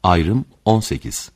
Ayrım 18.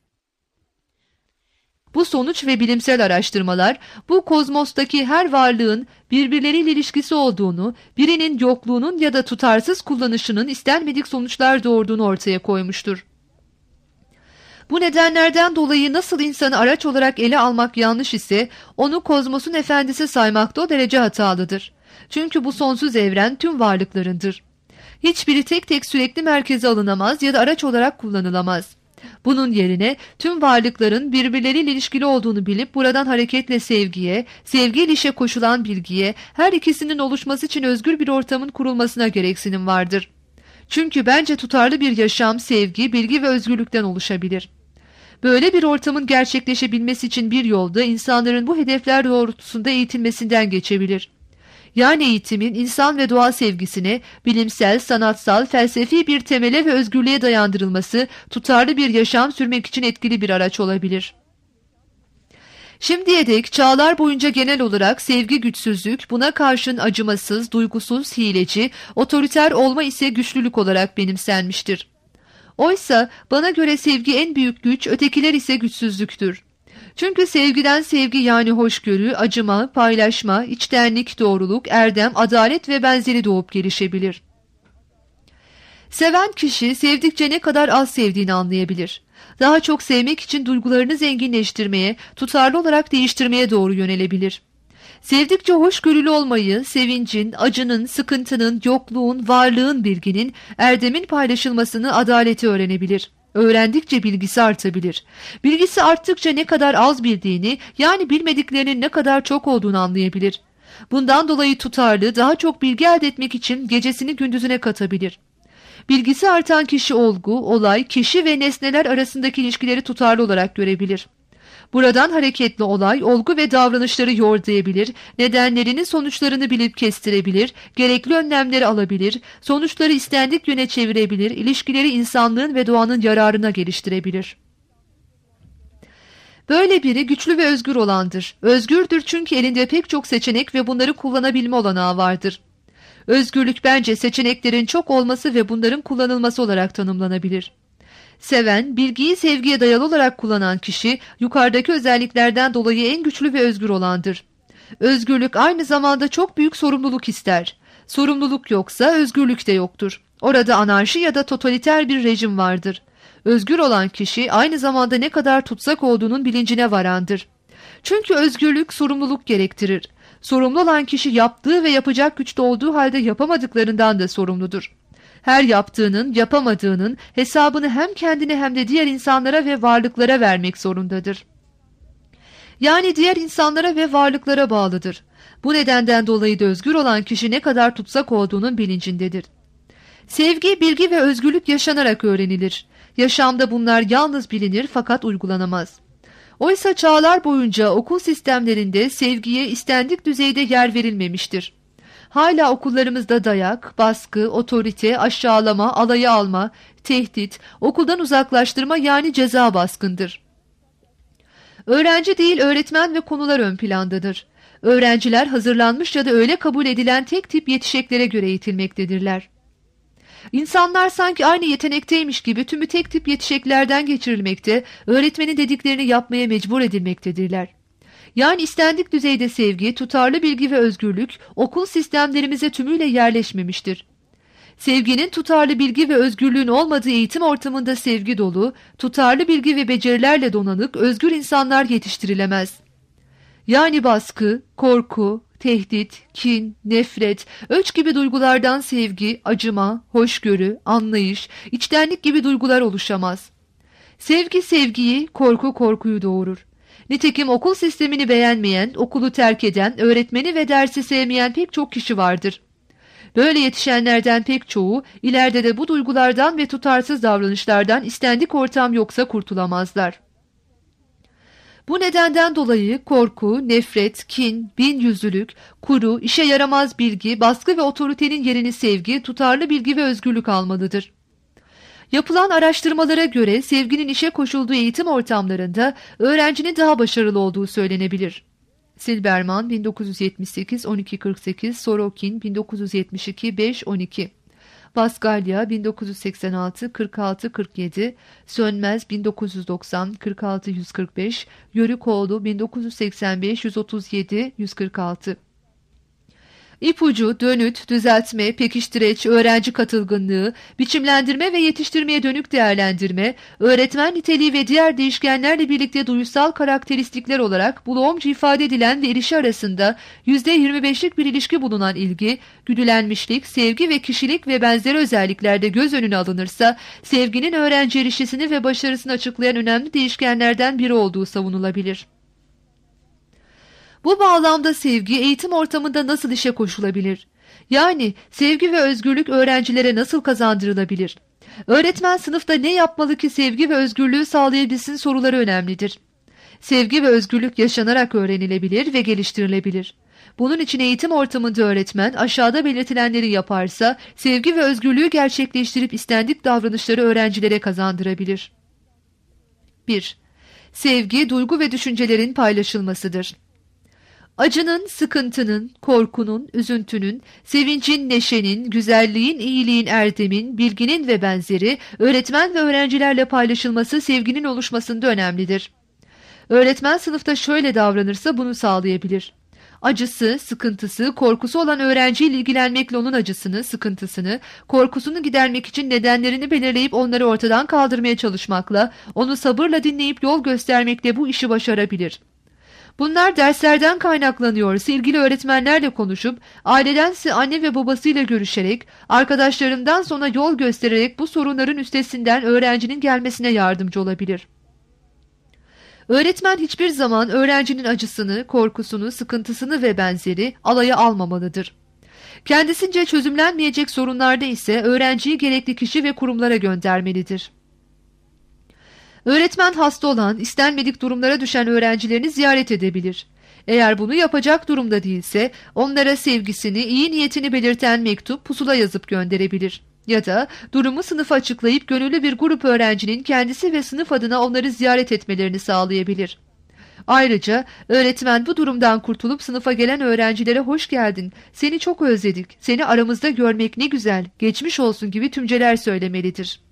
Bu sonuç ve bilimsel araştırmalar, bu kozmostaki her varlığın birbirleriyle ilişkisi olduğunu, birinin yokluğunun ya da tutarsız kullanışının istenmedik sonuçlar doğurduğunu ortaya koymuştur. Bu nedenlerden dolayı nasıl insanı araç olarak ele almak yanlış ise, onu kozmosun efendisi saymak da o derece hatalıdır. Çünkü bu sonsuz evren tüm varlıklarındır. Hiçbiri tek tek sürekli merkeze alınamaz ya da araç olarak kullanılamaz. Bunun yerine tüm varlıkların birbirleriyle ilişkili olduğunu bilip buradan hareketle sevgiye, sevgiyle işe koşulan bilgiye, her ikisinin oluşması için özgür bir ortamın kurulmasına gereksinim vardır. Çünkü bence tutarlı bir yaşam, sevgi, bilgi ve özgürlükten oluşabilir. Böyle bir ortamın gerçekleşebilmesi için bir yolda insanların bu hedefler doğrultusunda eğitilmesinden geçebilir. Yani eğitimin insan ve doğa sevgisine, bilimsel, sanatsal, felsefi bir temele ve özgürlüğe dayandırılması, tutarlı bir yaşam sürmek için etkili bir araç olabilir. Şimdiye dek çağlar boyunca genel olarak sevgi güçsüzlük, buna karşın acımasız, duygusuz, hileci, otoriter olma ise güçlülük olarak benimsenmiştir. Oysa bana göre sevgi en büyük güç, ötekiler ise güçsüzlüktür. Çünkü sevgiden sevgi yani hoşgörü, acıma, paylaşma, içtenlik, doğruluk, erdem, adalet ve benzeri doğup gelişebilir. Seven kişi sevdikçe ne kadar az sevdiğini anlayabilir. Daha çok sevmek için duygularını zenginleştirmeye, tutarlı olarak değiştirmeye doğru yönelebilir. Sevdikçe hoşgörülü olmayı, sevincin, acının, sıkıntının, yokluğun, varlığın, bilginin, erdemin paylaşılmasını, adaleti öğrenebilir. Öğrendikçe bilgisi artabilir. Bilgisi arttıkça ne kadar az bildiğini, yani bilmediklerinin ne kadar çok olduğunu anlayabilir. Bundan dolayı tutarlı, daha çok bilgi elde etmek için gecesini gündüzüne katabilir. Bilgisi artan kişi olgu, olay, kişi ve nesneler arasındaki ilişkileri tutarlı olarak görebilir. Buradan hareketli olay, olgu ve davranışları yordayabilir, nedenlerinin sonuçlarını bilip kestirebilir, gerekli önlemleri alabilir, sonuçları istendik yöne çevirebilir, ilişkileri insanlığın ve doğanın yararına geliştirebilir. Böyle biri güçlü ve özgür olandır. Özgürdür çünkü elinde pek çok seçenek ve bunları kullanabilme olanağı vardır. Özgürlük bence seçeneklerin çok olması ve bunların kullanılması olarak tanımlanabilir. Seven, bilgiyi sevgiye dayalı olarak kullanan kişi, yukarıdaki özelliklerden dolayı en güçlü ve özgür olandır. Özgürlük aynı zamanda çok büyük sorumluluk ister. Sorumluluk yoksa özgürlük de yoktur. Orada anarşi ya da totaliter bir rejim vardır. Özgür olan kişi aynı zamanda ne kadar tutsak olduğunun bilincine varandır. Çünkü özgürlük sorumluluk gerektirir. Sorumlu olan kişi yaptığı ve yapacak güçte olduğu halde yapamadıklarından da sorumludur. Her yaptığının, yapamadığının hesabını hem kendine hem de diğer insanlara ve varlıklara vermek zorundadır. Yani diğer insanlara ve varlıklara bağlıdır. Bu nedenden dolayı da özgür olan kişi ne kadar tutsak olduğunun bilincindedir. Sevgi, bilgi ve özgürlük yaşanarak öğrenilir. Yaşamda bunlar yalnız bilinir fakat uygulanamaz. Oysa çağlar boyunca okul sistemlerinde sevgiye istendik düzeyde yer verilmemiştir. Hala okullarımızda dayak, baskı, otorite, aşağılama, alaya alma, tehdit, okuldan uzaklaştırma yani ceza baskındır. Öğrenci değil öğretmen ve konular ön plandadır. Öğrenciler hazırlanmış ya da öyle kabul edilen tek tip yetişeklere göre eğitilmektedirler. İnsanlar sanki aynı yetenekteymiş gibi tümü tek tip yetişeklerden geçirilmekte, öğretmenin dediklerini yapmaya mecbur edilmektedirler. Yani istendik düzeyde sevgi, tutarlı bilgi ve özgürlük okul sistemlerimize tümüyle yerleşmemiştir. Sevginin tutarlı bilgi ve özgürlüğün olmadığı eğitim ortamında sevgi dolu, tutarlı bilgi ve becerilerle donanık, özgür insanlar yetiştirilemez. Yani baskı, korku, tehdit, kin, nefret, öç gibi duygulardan sevgi, acıma, hoşgörü, anlayış, içtenlik gibi duygular oluşamaz. Sevgi sevgiyi, korku korkuyu doğurur. Nitekim okul sistemini beğenmeyen, okulu terk eden, öğretmeni ve dersi sevmeyen pek çok kişi vardır. Böyle yetişenlerden pek çoğu ileride de bu duygulardan ve tutarsız davranışlardan istendik ortam yoksa kurtulamazlar. Bu nedenden dolayı korku, nefret, kin, binyüzlülük, kuru, işe yaramaz bilgi, baskı ve otoritenin yerini sevgi, tutarlı bilgi ve özgürlük almalıdır. Yapılan araştırmalara göre sevginin işe koşulduğu eğitim ortamlarında öğrencinin daha başarılı olduğu söylenebilir. Silberman 1978 1248, Sorokin 1972 5-12. Baskalya 1986 46-47, Sönmez 1990 46-145, Yörükoğlu 1985 137-146. İpucu, dönüt, düzeltme, pekiştireç, öğrenci katılgınlığı, biçimlendirme ve yetiştirmeye dönük değerlendirme, öğretmen niteliği ve diğer değişkenlerle birlikte duyusal karakteristikler olarak Bloom'cu ifade edilen ve erişi arasında %25'lik bir ilişki bulunan ilgi, güdülenmişlik, sevgi ve kişilik ve benzeri özelliklerde göz önüne alınırsa, sevginin öğrenci erişisini ve başarısını açıklayan önemli değişkenlerden biri olduğu savunulabilir. Bu bağlamda sevgi eğitim ortamında nasıl işe koşulabilir? Yani sevgi ve özgürlük öğrencilere nasıl kazandırılabilir? Öğretmen sınıfta ne yapmalı ki sevgi ve özgürlüğü sağlayabilsin soruları önemlidir. Sevgi ve özgürlük yaşanarak öğrenilebilir ve geliştirilebilir. Bunun için eğitim ortamında öğretmen aşağıda belirtilenleri yaparsa sevgi ve özgürlüğü gerçekleştirip istendik davranışları öğrencilere kazandırabilir. 1. Sevgi, duygu ve düşüncelerin paylaşılmasıdır. Acının, sıkıntının, korkunun, üzüntünün, sevincin, neşenin, güzelliğin, iyiliğin, erdemin, bilginin ve benzeri öğretmen ve öğrencilerle paylaşılması sevginin oluşmasında önemlidir. Öğretmen sınıfta şöyle davranırsa bunu sağlayabilir. Acısı, sıkıntısı, korkusu olan öğrenciyle ilgilenmekle onun acısını, sıkıntısını, korkusunu gidermek için nedenlerini belirleyip onları ortadan kaldırmaya çalışmakla, onu sabırla dinleyip yol göstermekle bu işi başarabilir. Bunlar derslerden kaynaklanıyorsa ilgili öğretmenlerle konuşup, ailedense anne ve babasıyla görüşerek, arkadaşlarından sonra yol göstererek bu sorunların üstesinden öğrencinin gelmesine yardımcı olabilir. Öğretmen hiçbir zaman öğrencinin acısını, korkusunu, sıkıntısını ve benzeri alaya almamalıdır. Kendisince çözümlenmeyecek sorunlarda ise öğrenciyi gerekli kişi ve kurumlara göndermelidir. Öğretmen hasta olan, istenmedik durumlara düşen öğrencilerini ziyaret edebilir. Eğer bunu yapacak durumda değilse, onlara sevgisini, iyi niyetini belirten mektup, pusula yazıp gönderebilir. Ya da durumu sınıfa açıklayıp gönüllü bir grup öğrencinin kendisi ve sınıf adına onları ziyaret etmelerini sağlayabilir. Ayrıca öğretmen bu durumdan kurtulup sınıfa gelen öğrencilere hoş geldin, seni çok özledik, seni aramızda görmek ne güzel, geçmiş olsun gibi tümceler söylemelidir.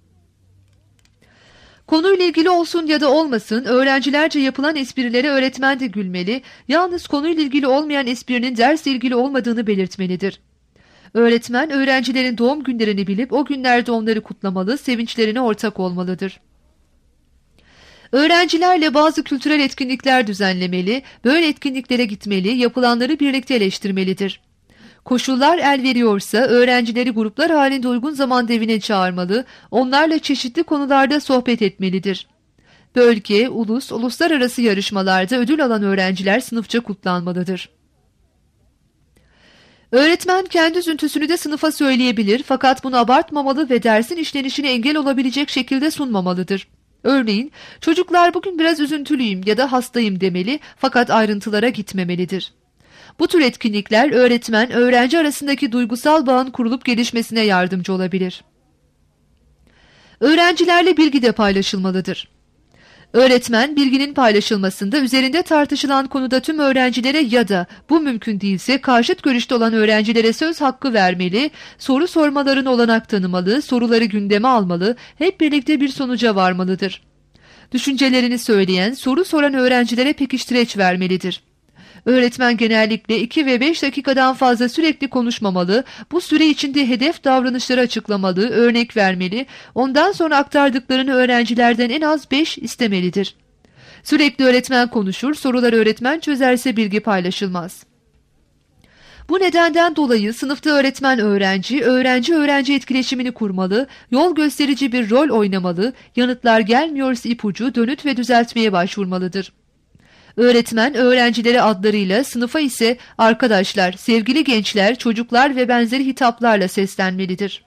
Konuyla ilgili olsun ya da olmasın, öğrencilerce yapılan esprilere öğretmen de gülmeli, yalnız konuyla ilgili olmayan esprinin dersle ilgili olmadığını belirtmelidir. Öğretmen, öğrencilerin doğum günlerini bilip o günlerde onları kutlamalı, sevinçlerine ortak olmalıdır. Öğrencilerle bazı kültürel etkinlikler düzenlemeli, böyle etkinliklere gitmeli, yapılanları birlikte eleştirmelidir. Koşullar el veriyorsa öğrencileri gruplar halinde uygun zamanda evine çağırmalı, onlarla çeşitli konularda sohbet etmelidir. Bölge, ulus, uluslararası yarışmalarda ödül alan öğrenciler sınıfça kutlanmalıdır. Öğretmen kendi üzüntüsünü de sınıfa söyleyebilir fakat bunu abartmamalı ve dersin işlenişine engel olabilecek şekilde sunmamalıdır. Örneğin, çocuklar bugün biraz üzüntülüyüm ya da hastayım demeli fakat ayrıntılara gitmemelidir. Bu tür etkinlikler öğretmen, öğrenci arasındaki duygusal bağın kurulup gelişmesine yardımcı olabilir. Öğrencilerle bilgi de paylaşılmalıdır. Öğretmen, bilginin paylaşılmasında üzerinde tartışılan konuda tüm öğrencilere ya da bu mümkün değilse karşıt görüşte olan öğrencilere söz hakkı vermeli, soru sormalarına olanak tanımalı, soruları gündeme almalı, hep birlikte bir sonuca varmalıdır. Düşüncelerini söyleyen, soru soran öğrencilere pekiştireç vermelidir. Öğretmen genellikle 2 ve 5 dakikadan fazla sürekli konuşmamalı, bu süre içinde hedef davranışları açıklamalı, örnek vermeli, ondan sonra aktardıklarını öğrencilerden en az 5 istemelidir. Sürekli öğretmen konuşur, soruları öğretmen çözerse bilgi paylaşılmaz. Bu nedenden dolayı sınıfta öğretmen öğrenci, öğrenci etkileşimini kurmalı, yol gösterici bir rol oynamalı, yanıtlar gelmiyorsa ipucu, dönüt ve düzeltmeye başvurmalıdır. Öğretmen öğrencileri adlarıyla, sınıfa ise arkadaşlar, sevgili gençler, çocuklar ve benzeri hitaplarla seslenmelidir.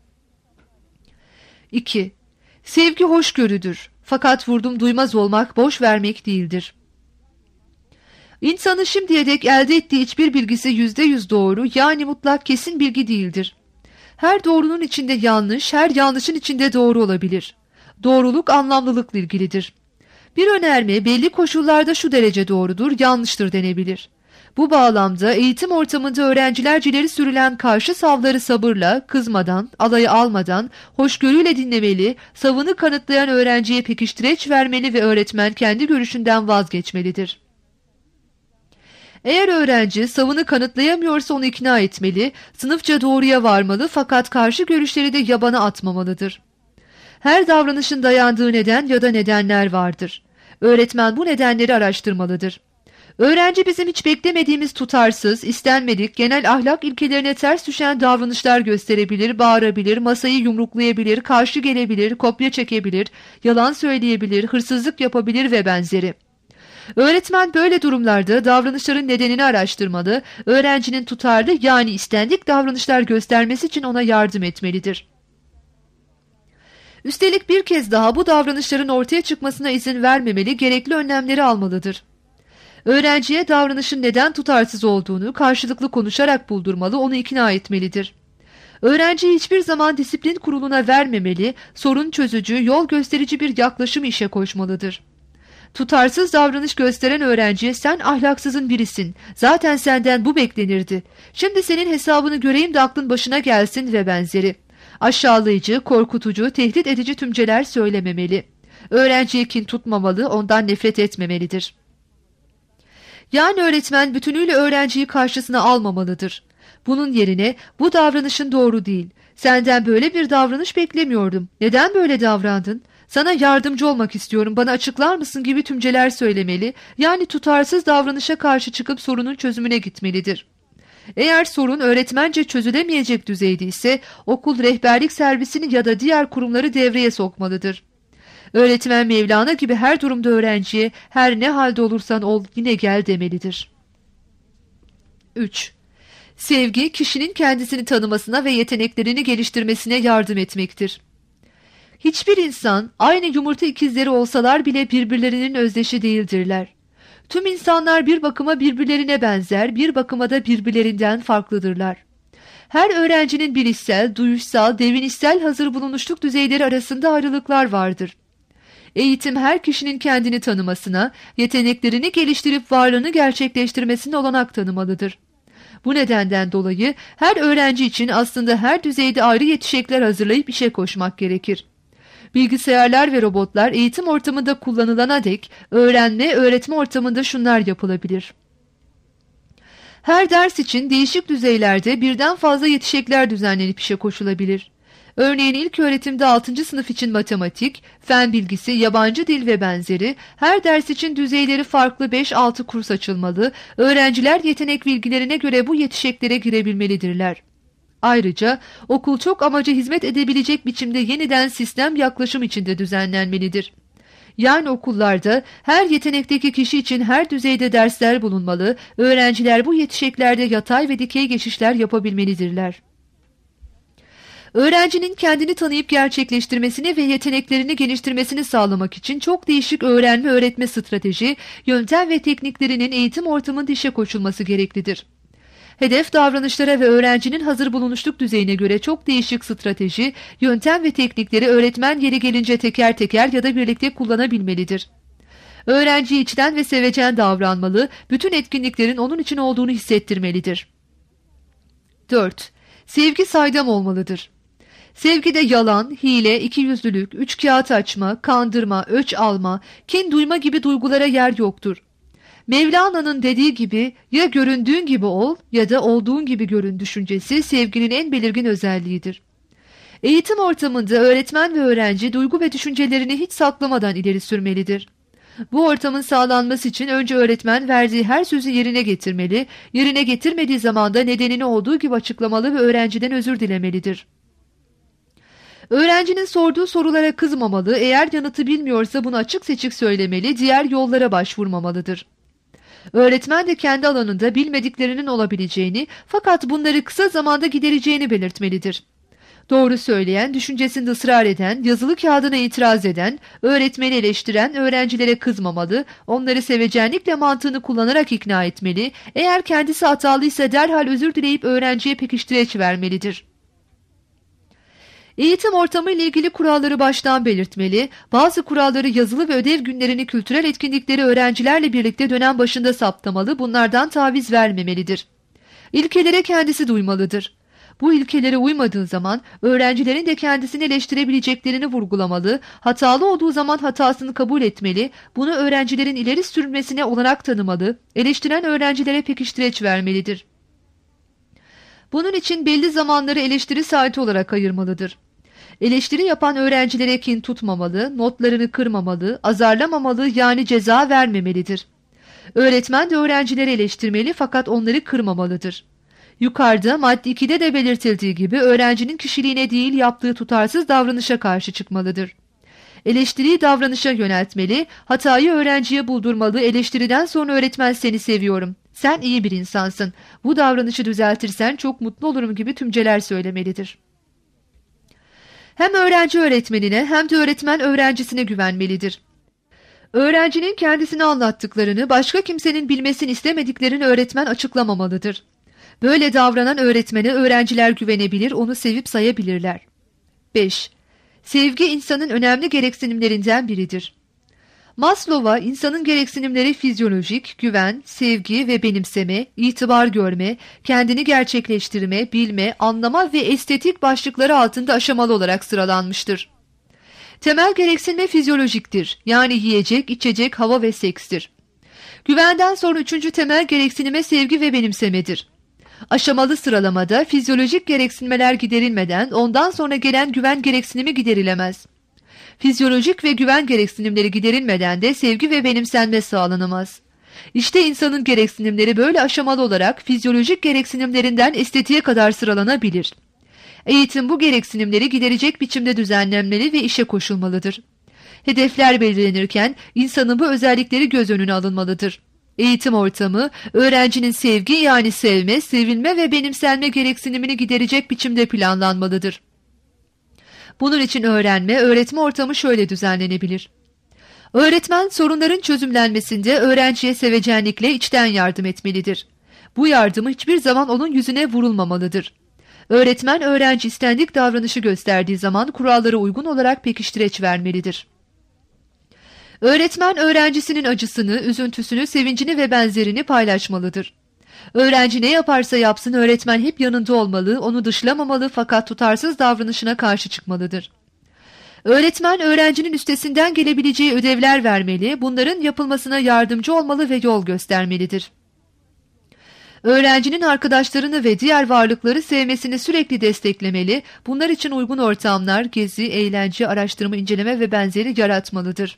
2. Sevgi hoşgörüdür. Fakat vurdum duymaz olmak, boş vermek değildir. İnsanın şimdiye dek elde ettiği hiçbir bilgisi %100 doğru, yani mutlak kesin bilgi değildir. Her doğrunun içinde yanlış, her yanlışın içinde doğru olabilir. Doğruluk anlamlılıkla ilgilidir. Bir önerme belli koşullarda şu derece doğrudur, yanlıştır denebilir. Bu bağlamda eğitim ortamında öğrencilerce sürülen karşı savları sabırla, kızmadan, alaya almadan, hoşgörüyle dinlemeli, savını kanıtlayan öğrenciye pekiştireç vermeli ve öğretmen kendi görüşünden vazgeçmelidir. Eğer öğrenci savını kanıtlayamıyorsa onu ikna etmeli, sınıfça doğruya varmalı fakat karşı görüşleri de yabana atmamalıdır. Her davranışın dayandığı neden ya da nedenler vardır. Öğretmen bu nedenleri araştırmalıdır. Öğrenci bizim hiç beklemediğimiz tutarsız, istenmedik, genel ahlak ilkelerine ters düşen davranışlar gösterebilir, bağırabilir, masayı yumruklayabilir, karşı gelebilir, kopya çekebilir, yalan söyleyebilir, hırsızlık yapabilir ve benzeri. Öğretmen böyle durumlarda davranışların nedenini araştırmalı, öğrencinin tutarlı yani istendik davranışlar göstermesi için ona yardım etmelidir. Üstelik bir kez daha bu davranışların ortaya çıkmasına izin vermemeli, gerekli önlemleri almalıdır. Öğrenciye davranışın neden tutarsız olduğunu karşılıklı konuşarak buldurmalı, onu ikna etmelidir. Öğrenciyi hiçbir zaman disiplin kuruluna vermemeli, sorun çözücü, yol gösterici bir yaklaşım işe koşmalıdır. Tutarsız davranış gösteren öğrenciye sen ahlaksızın birisin, zaten senden bu beklenirdi, şimdi senin hesabını göreyim de aklın başına gelsin ve benzeri. Aşağılayıcı, korkutucu, tehdit edici tümceler söylememeli. Öğrenciye kin tutmamalı, ondan nefret etmemelidir. Yani öğretmen bütünüyle öğrenciyi karşısına almamalıdır. Bunun yerine bu davranışın doğru değil, senden böyle bir davranış beklemiyordum, neden böyle davrandın? Sana yardımcı olmak istiyorum, bana açıklar mısın gibi tümceler söylemeli, yani tutarsız davranışa karşı çıkıp sorunun çözümüne gitmelidir. Eğer sorun öğretmence çözülemeyecek düzeyde ise okul rehberlik servisini ya da diğer kurumları devreye sokmalıdır. Öğretmen Mevlana gibi her durumda öğrenciye her ne halde olursan ol yine gel demelidir. 3. Sevgi kişinin kendisini tanımasına ve yeteneklerini geliştirmesine yardım etmektir. Hiçbir insan aynı yumurta ikizleri olsalar bile birbirlerinin özdeşi değildirler. Tüm insanlar bir bakıma birbirlerine benzer, bir bakıma da birbirlerinden farklıdırlar. Her öğrencinin bilişsel, duyuşsal, devinişsel hazır bulunuşluk düzeyleri arasında ayrılıklar vardır. Eğitim her kişinin kendini tanımasına, yeteneklerini geliştirip varlığını gerçekleştirmesine olanak tanımalıdır. Bu nedenden dolayı her öğrenci için aslında her düzeyde ayrı yetişecekler hazırlayıp işe koşmak gerekir. Bilgisayarlar ve robotlar eğitim ortamında kullanılana dek öğrenme, öğretme ortamında şunlar yapılabilir. Her ders için değişik düzeylerde birden fazla yetişecekler düzenlenip işe koşulabilir. Örneğin ilköğretimde 6. sınıf için matematik, fen bilgisi, yabancı dil ve benzeri her ders için düzeyleri farklı 5-6 kurs açılmalı, öğrenciler yetenek bilgilerine göre bu yetişeceklere girebilmelidirler. Ayrıca okul çok amaca hizmet edebilecek biçimde yeniden sistem yaklaşım içinde düzenlenmelidir. Yani okullarda her yetenekteki kişi için her düzeyde dersler bulunmalı, öğrenciler bu yetişeceklerde yatay ve dikey geçişler yapabilmelidirler. Öğrencinin kendini tanıyıp gerçekleştirmesini ve yeteneklerini geliştirmesini sağlamak için çok değişik öğrenme-öğretme strateji, yöntem ve tekniklerinin eğitim ortamında işe koşulması gereklidir. Hedef davranışlara ve öğrencinin hazır bulunuşluk düzeyine göre çok değişik strateji, yöntem ve teknikleri öğretmen yeri gelince teker teker ya da birlikte kullanabilmelidir. Öğrenciye içten ve sevecen davranmalı, bütün etkinliklerin onun için olduğunu hissettirmelidir. 4. Sevgi saydam olmalıdır. Sevgide yalan, hile, ikiyüzlülük, üçkağıt açma, kandırma, öç alma, kin duyma gibi duygulara yer yoktur. Mevlana'nın dediği gibi ya göründüğün gibi ol ya da olduğun gibi görün düşüncesi sevginin en belirgin özelliğidir. Eğitim ortamında öğretmen ve öğrenci duygu ve düşüncelerini hiç saklamadan ileri sürmelidir. Bu ortamın sağlanması için önce öğretmen verdiği her sözü yerine getirmeli, yerine getirmediği zaman da nedenini olduğu gibi açıklamalı ve öğrenciden özür dilemelidir. Öğrencinin sorduğu sorulara kızmamalı, eğer yanıtı bilmiyorsa bunu açık seçik söylemeli, diğer yollara başvurmamalıdır. Öğretmen de kendi alanında bilmediklerinin olabileceğini fakat bunları kısa zamanda gidereceğini belirtmelidir. Doğru söyleyen, düşüncesinde ısrar eden, yazılı kağıdına itiraz eden, öğretmeni eleştiren öğrencilere kızmamalı, onları sevecenlikle mantığını kullanarak ikna etmeli, eğer kendisi hatalıysa derhal özür dileyip öğrenciye pekiştireç vermelidir. Eğitim ortamı ile ilgili kuralları baştan belirtmeli, bazı kuralları yazılı ve ödev günlerini kültürel etkinlikleri öğrencilerle birlikte dönem başında saptamalı, bunlardan taviz vermemelidir. İlkelere kendisi duymalıdır. Bu ilkelere uymadığı zaman öğrencilerin de kendisini eleştirebileceklerini vurgulamalı, hatalı olduğu zaman hatasını kabul etmeli, bunu öğrencilerin ileri sürmesine olanak tanımalı, eleştiren öğrencilere pekiştireç vermelidir. Bunun için belli zamanları eleştiri saati olarak ayırmalıdır. Eleştiri yapan öğrencilere kin tutmamalı, notlarını kırmamalı, azarlamamalı yani ceza vermemelidir. Öğretmen de öğrencileri eleştirmeli fakat onları kırmamalıdır. Yukarıda madde 2'de de belirtildiği gibi öğrencinin kişiliğine değil yaptığı tutarsız davranışa karşı çıkmalıdır. Eleştiriyi davranışa yöneltmeli, hatayı öğrenciye buldurmalı, eleştiriden sonra öğretmen seni seviyorum, sen iyi bir insansın, bu davranışı düzeltirsen çok mutlu olurum gibi tümceler söylemelidir. Hem öğrenci öğretmenine hem de öğretmen öğrencisine güvenmelidir. Öğrencinin kendisine anlattıklarını başka kimsenin bilmesini istemediklerini öğretmen açıklamamalıdır. Böyle davranan öğretmene öğrenciler güvenebilir, onu sevip sayabilirler. 5. Sevgi insanın önemli gereksinimlerinden biridir. Maslow'a insanın gereksinimleri fizyolojik, güven, sevgi ve benimseme, itibar görme, kendini gerçekleştirme, bilme, anlama ve estetik başlıkları altında aşamalı olarak sıralanmıştır. Temel gereksinim fizyolojiktir, yani yiyecek, içecek, hava ve sekstir. Güvenden sonra 3. temel gereksinime sevgi ve benimsemedir. Aşamalı sıralamada fizyolojik gereksinmeler giderilmeden ondan sonra gelen güven gereksinimi giderilemez. Fizyolojik ve güven gereksinimleri giderilmeden de sevgi ve benimsenme sağlanamaz. İşte insanın gereksinimleri böyle aşamalı olarak fizyolojik gereksinimlerinden estetiğe kadar sıralanabilir. Eğitim bu gereksinimleri giderecek biçimde düzenlenmeli ve işe koşulmalıdır. Hedefler belirlenirken insanın bu özellikleri göz önüne alınmalıdır. Eğitim ortamı, öğrencinin sevgi yani sevme, sevilme ve benimsenme gereksinimini giderecek biçimde planlanmalıdır. Bunun için öğretme ortamı şöyle düzenlenebilir. Öğretmen sorunların çözümlenmesinde öğrenciye sevecenlikle içten yardım etmelidir. Bu yardımı hiçbir zaman onun yüzüne vurulmamalıdır. Öğretmen öğrenci istendik davranışı gösterdiği zaman kurallara uygun olarak pekiştireç vermelidir. Öğretmen öğrencisinin acısını, üzüntüsünü, sevincini ve benzerini paylaşmalıdır. Öğrenci ne yaparsa yapsın öğretmen hep yanında olmalı, onu dışlamamalı fakat tutarsız davranışına karşı çıkmalıdır. Öğretmen öğrencinin üstesinden gelebileceği ödevler vermeli, bunların yapılmasına yardımcı olmalı ve yol göstermelidir. Öğrencinin arkadaşlarını ve diğer varlıkları sevmesini sürekli desteklemeli, bunlar için uygun ortamlar, gezi, eğlence, araştırma, inceleme ve benzeri yaratmalıdır.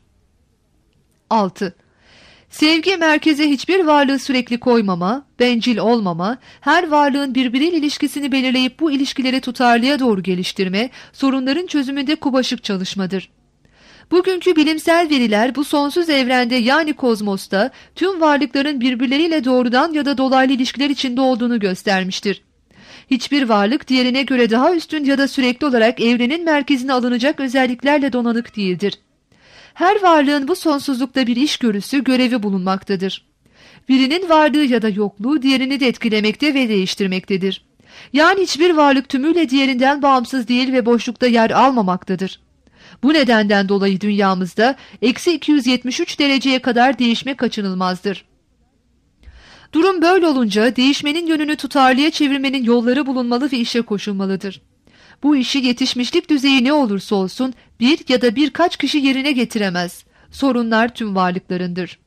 6. Sevgi merkeze hiçbir varlığı sürekli koymama, bencil olmama, her varlığın birbiriyle ilişkisini belirleyip bu ilişkileri tutarlıya doğru geliştirme, sorunların çözümünde kubaşık çalışmadır. Bugünkü bilimsel veriler bu sonsuz evrende yani kozmosta tüm varlıkların birbirleriyle doğrudan ya da dolaylı ilişkiler içinde olduğunu göstermiştir. Hiçbir varlık diğerine göre daha üstün ya da sürekli olarak evrenin merkezine alınacak özelliklerle donanık değildir. Her varlığın bu sonsuzlukta bir işgörüsü, görevi bulunmaktadır. Birinin varlığı ya da yokluğu diğerini de etkilemekte ve değiştirmektedir. Yani hiçbir varlık tümüyle diğerinden bağımsız değil ve boşlukta yer almamaktadır. Bu nedenden dolayı dünyamızda -273 dereceye kadar değişme kaçınılmazdır. Durum böyle olunca değişmenin yönünü tutarlıya çevirmenin yolları bulunmalı ve işe koşulmalıdır. Bu işi yetişmişlik düzeyi ne olursa olsun bir ya da birkaç kişi yerine getiremez. Sorunlar tüm varlıklarındır.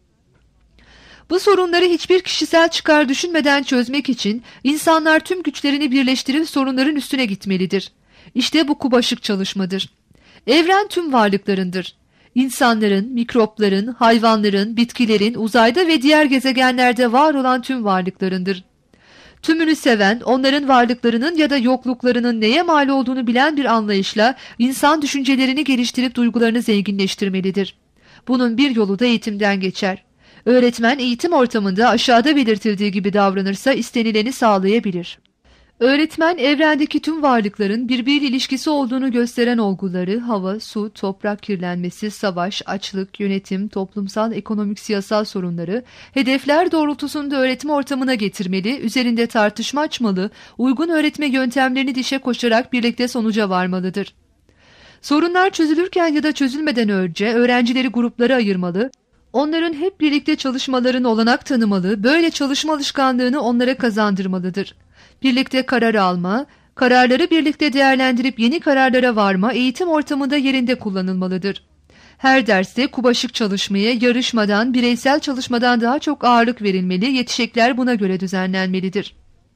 Bu sorunları hiçbir kişisel çıkar düşünmeden çözmek için insanlar tüm güçlerini birleştirip sorunların üstüne gitmelidir. İşte bu kubaşık çalışmadır. Evren tüm varlıklarındır. İnsanların, mikropların, hayvanların, bitkilerin, uzayda ve diğer gezegenlerde var olan tüm varlıklarındır. Tümünü seven, onların varlıklarının ya da yokluklarının neye mal olduğunu bilen bir anlayışla insan düşüncelerini geliştirip duygularını zenginleştirmelidir. Bunun bir yolu da eğitimden geçer. Öğretmen eğitim ortamında aşağıda belirtildiği gibi davranırsa istenileni sağlayabilir. Öğretmen, evrendeki tüm varlıkların birbiriyle ilişkisi olduğunu gösteren olguları, hava, su, toprak kirlenmesi, savaş, açlık, yönetim, toplumsal, ekonomik, siyasal sorunları, hedefler doğrultusunda öğretim ortamına getirmeli, üzerinde tartışma açmalı, uygun öğretme yöntemlerini dişe koşarak birlikte sonuca varmalıdır. Sorunlar çözülürken ya da çözülmeden önce öğrencileri gruplara ayırmalı, onların hep birlikte çalışmalarına olanak tanımalı, böyle çalışma alışkanlığını onlara kazandırmalıdır. Birlikte karar alma, kararları birlikte değerlendirip yeni kararlara varma eğitim ortamında yerinde kullanılmalıdır. Her derste kubaşık çalışmaya, yarışmadan, bireysel çalışmadan daha çok ağırlık verilmeli, yetişekler buna göre düzenlenmelidir.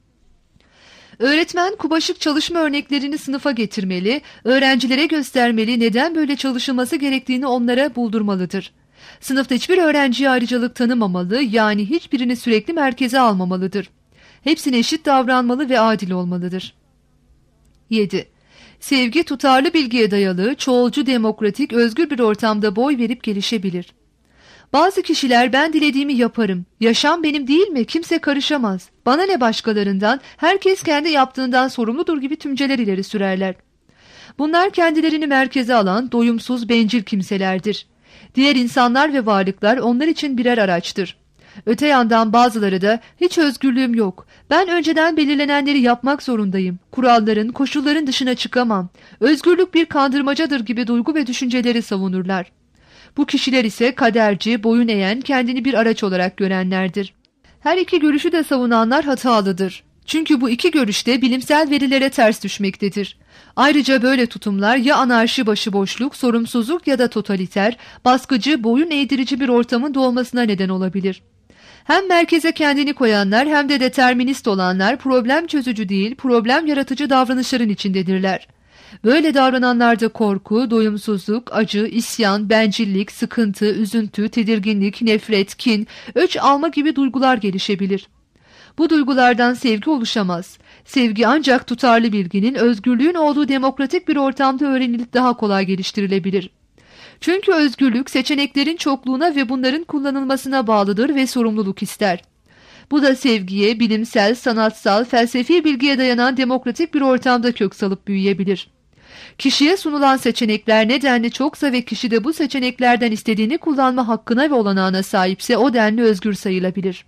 Öğretmen kubaşık çalışma örneklerini sınıfa getirmeli, öğrencilere göstermeli, neden böyle çalışılması gerektiğini onlara buldurmalıdır. Sınıfta hiçbir öğrenciye ayrıcalık tanımamalı, yani hiçbirini sürekli merkeze almamalıdır. Hepsine eşit davranmalı ve adil olmalıdır. 7. Sevgi tutarlı bilgiye dayalı, çoğulcu, demokratik, özgür bir ortamda boy verip gelişebilir. Bazı kişiler ben dilediğimi yaparım, yaşam benim değil mi, kimse karışamaz, bana ne başkalarından, herkes kendi yaptığından sorumludur gibi tümceler ileri sürerler. Bunlar kendilerini merkeze alan, doyumsuz, bencil kimselerdir. Diğer insanlar ve varlıklar onlar için birer araçtır. Öte yandan bazıları da hiç özgürlüğüm yok, ben önceden belirlenenleri yapmak zorundayım, kuralların, koşulların dışına çıkamam, özgürlük bir kandırmacadır gibi duygu ve düşünceleri savunurlar. Bu kişiler ise kaderci, boyun eğen, kendini bir araç olarak görenlerdir. Her iki görüşü de savunanlar hatalıdır. Çünkü bu iki görüşte bilimsel verilere ters düşmektedir. Ayrıca böyle tutumlar ya anarşi, başıboşluk, sorumsuzluk ya da totaliter, baskıcı, boyun eğdirici bir ortamın doğmasına neden olabilir. Hem merkeze kendini koyanlar hem de determinist olanlar problem çözücü değil, problem yaratıcı davranışların içindedirler. Böyle davrananlarda korku, doyumsuzluk, acı, isyan, bencillik, sıkıntı, üzüntü, tedirginlik, nefret, kin, öç alma gibi duygular gelişebilir. Bu duygulardan sevgi oluşamaz. Sevgi ancak tutarlı bilginin, özgürlüğün olduğu demokratik bir ortamda öğrenilip daha kolay geliştirilebilir. Çünkü özgürlük seçeneklerin çokluğuna ve bunların kullanılmasına bağlıdır ve sorumluluk ister. Bu da sevgiye, bilimsel, sanatsal, felsefi bilgiye dayanan demokratik bir ortamda kök salıp büyüyebilir. Kişiye sunulan seçenekler nedenli çoksa ve kişi de bu seçeneklerden istediğini kullanma hakkına ve olanağına sahipse o denli özgür sayılabilir.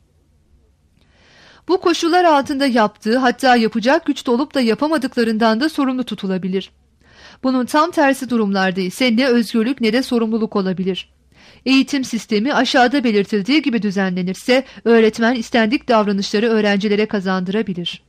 Bu koşullar altında yaptığı, hatta yapacak güçte olup da yapamadıklarından da sorumlu tutulabilir. Bunun tam tersi durumlarda ise ne özgürlük ne de sorumluluk olabilir. Eğitim sistemi aşağıda belirtildiği gibi düzenlenirse öğretmen istendik davranışları öğrencilere kazandırabilir.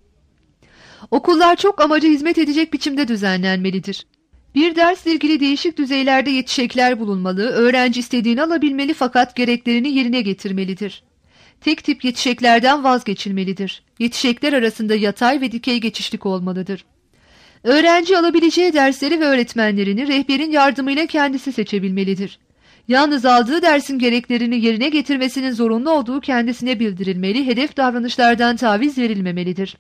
Okullar çok amaca hizmet edecek biçimde düzenlenmelidir. Bir dersle ilgili değişik düzeylerde yetişekler bulunmalı, öğrenci istediğini alabilmeli fakat gereklerini yerine getirmelidir. Tek tip yetişeklerden vazgeçilmelidir. Yetişekler arasında yatay ve dikey geçişlik olmalıdır. Öğrenci alabileceği dersleri ve öğretmenlerini rehberin yardımıyla kendisi seçebilmelidir. Yalnız aldığı dersin gereklerini yerine getirmesinin zorunlu olduğu kendisine bildirilmeli, hedef davranışlardan taviz verilmemelidir.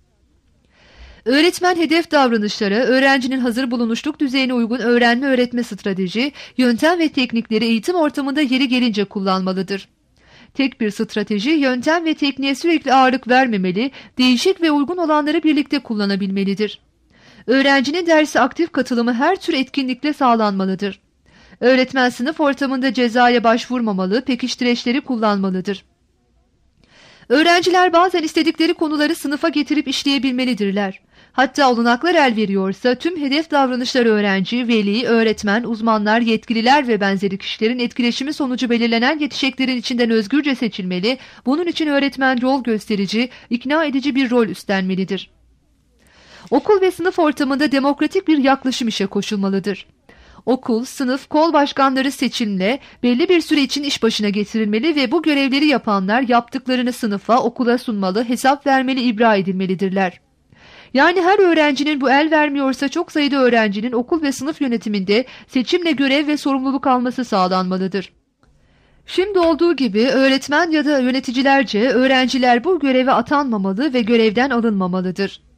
Öğretmen hedef davranışları, öğrencinin hazır bulunuşluk düzeyine uygun öğrenme öğretme strateji, yöntem ve teknikleri eğitim ortamında yeri gelince kullanmalıdır. Tek bir strateji, yöntem ve tekniğe sürekli ağırlık vermemeli, değişik ve uygun olanları birlikte kullanabilmelidir. Öğrencinin derse aktif katılımı her tür etkinlikle sağlanmalıdır. Öğretmen sınıf ortamında cezaya başvurmamalı, pekiştireçleri kullanmalıdır. Öğrenciler bazen istedikleri konuları sınıfa getirip işleyebilmelidirler. Hatta olanaklar el veriyorsa tüm hedef davranışları öğrenci, veli, öğretmen, uzmanlar, yetkililer ve benzeri kişilerin etkileşimi sonucu belirlenen yetişeklerin içinden özgürce seçilmeli, bunun için öğretmen yol gösterici, ikna edici bir rol üstlenmelidir. Okul ve sınıf ortamında demokratik bir yaklaşım işe koşulmalıdır. Okul, sınıf, kol başkanları seçimle belli bir süre için iş başına getirilmeli ve bu görevleri yapanlar yaptıklarını sınıfa, okula sunmalı, hesap vermeli, ibra edilmelidirler. Yani her öğrencinin bu el vermiyorsa çok sayıda öğrencinin okul ve sınıf yönetiminde seçimle görev ve sorumluluk alması sağlanmalıdır. Şimdi olduğu gibi öğretmen ya da yöneticilerce öğrenciler bu göreve atanmamalı ve görevden alınmamalıdır.